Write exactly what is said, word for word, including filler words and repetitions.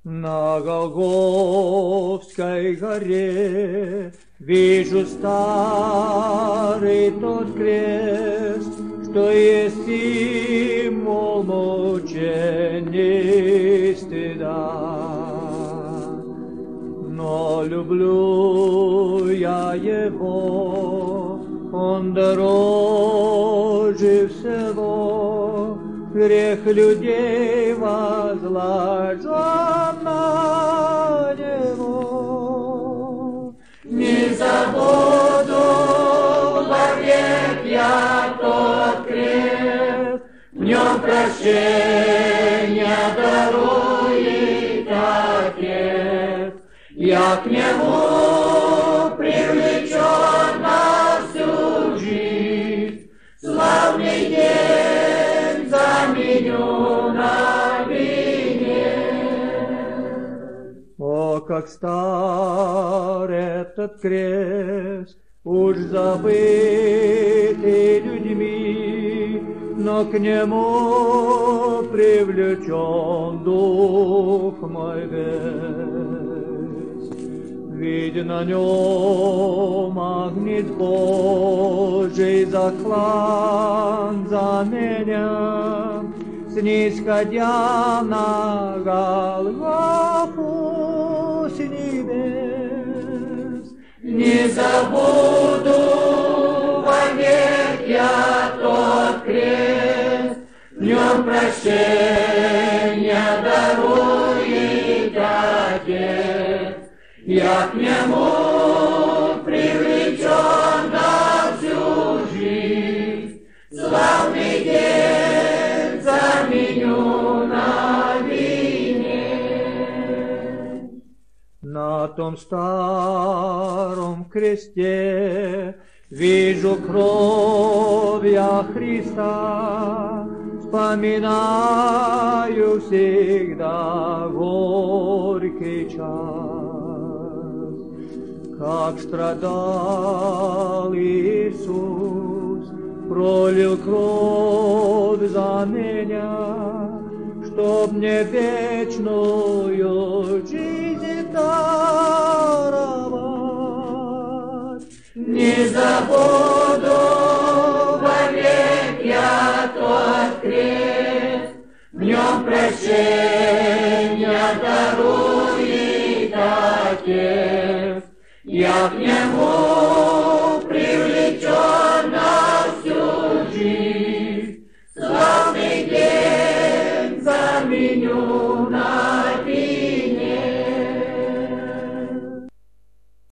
На Голгофской горе вижу старый тот крест, что есть символ мучений стыда. Но люблю я его, он дороже всего, грех людей возложен на него. Не забуду вовек я тот крест, в нем прощения дарует Отец. Я к нему привлечен на всю жизнь, славный день заменю на венец. О, как стар этот крест, уж забытый людьми, но к нему привлечен дух мой весь. Ведь на нем огнец Божий заклан за меня, снисходя на Голгофу с небес. Не забуду вовек я тот крест, в нем прощения дарует Отец. Я к нему привлечен на всю жизнь, славный день заменю на венец. На том старом кресте вижу кровь я Христа, вспоминаю всегда горький час. Как страдал Иисус, пролил кровь за меня, чтоб мне вечную жизнь даровать. Не забуду вовек я тот крест, в нем прощения дарует Отец. Я к нему